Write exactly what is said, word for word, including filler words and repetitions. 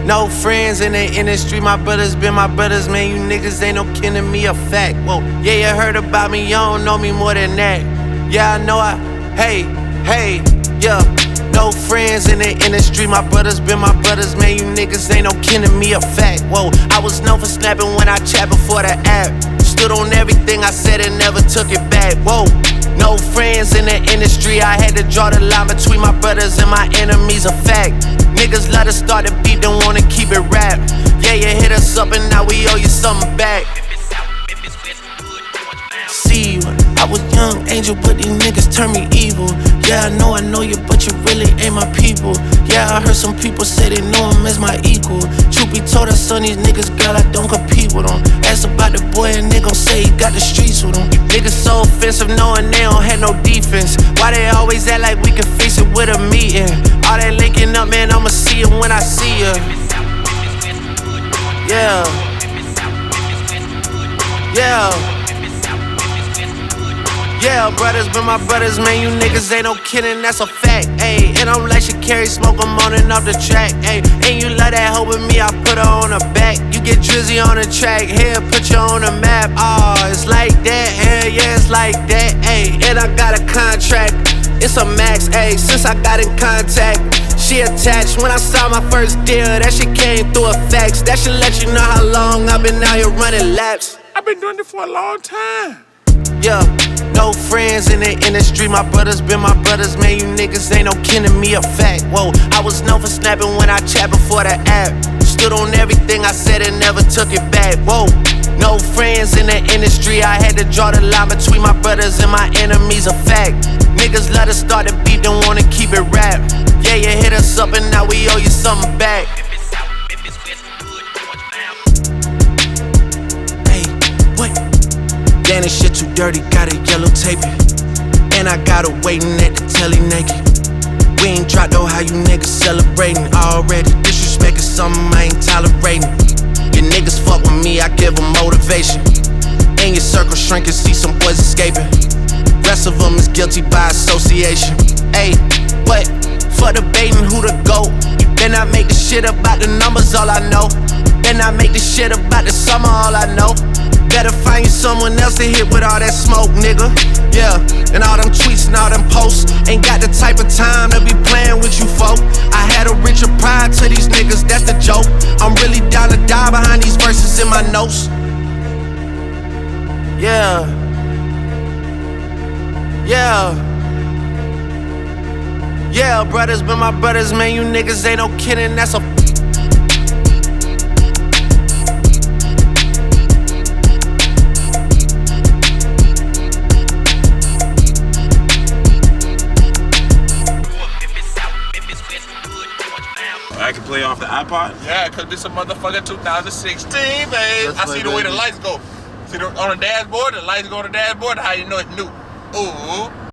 No friends in the industry, my brothers been my brothers, man. You niggas ain't no kin to me, a fact. Whoa, yeah, you heard about me, you don't know me more than that. Yeah, I know I, hey, hey, yeah. No friends in the industry, my brothers been my brothers, man. You niggas ain't no kin to me, a fact. Whoa, I was known for snapping when I chat before the app. Stood on everything I said and never took it back. Whoa, no friends in the industry, I had to draw the line between my brothers and my enemies, a fact. Niggas let us start the beat, don't wanna keep it rap. Yeah, you hit us up and now we owe you something back. See you, I was young angel, but these niggas turn me evil. Yeah, I know I know you, but you really ain't my people. Yeah, I heard some people say they know him as my equal. Truth be told, I son these niggas, girl, I don't compete with them. Ask about the boy and they gon' say he got the streets with him. Niggas so offensive knowing they don't have no defense. Why they always act like we can fix it with a meeting? All that linking up, man, I'ma see you when I see you. Yeah. Yeah. Yeah, brothers been my brothers, man, you niggas ain't no kidding, that's a fact, ayy. And I'm like Sha'Carri, smoke, I'm on and off the track, ayy. And you love that hoe with me, I put her on the back. You get Drizzy on the track, here, put you on the map. Oh, it's like that, hell yeah, it's like that, ayy. And I got a contract, it's a max, ayy. Since I got in contact, she attached. When I saw my first deal, that shit came through a fax. That should let you know how long I've been out here running laps. I've been doing this for a long time. Yeah, no friends in the industry, my brothers been my brothers, man. You niggas ain't no kin to me, a fact. Whoa, I was known for snapping when I chat before the app. Stood on everything I said and never took it back. Whoa, no friends in the industry, I had to draw the line between my brothers and my enemies, a fact. Niggas let us start the beat, don't wanna keep it rap. Yeah, you hit us up and now we owe you something back. Hey, what? Damn, this shit too dirty, gotta yellow tape it. And I got her waiting at the telly naked. We ain't dropped though, how you niggas celebrating already. Disrespect is something I ain't tolerating. Your niggas fuck with me, I give them motivation. In your circle shrinking, see some boys escaping. Rest of them is guilty by association. Ayy, what? For debating who the GOAT. Then I make the shit about the numbers, all I know. Then I make the shit about the summer, all I know. Better find you someone else to hit with all that smoke, nigga. Yeah, and all them tweets and all them posts. Ain't got the type of time to be playing with you folk. I had a richer pride to these niggas, that's the joke. I'm really down to die behind these verses in my notes. Yeah. Yeah. Yeah, brothers been my brothers, man. You niggas ain't no kidding, that's a I can play off the iPod? Yeah, cause this a motherfucking two thousand sixteen, babe. I see the way the lights go. See the, on the dashboard, the lights go on the dashboard, how you know it's new. Ooh.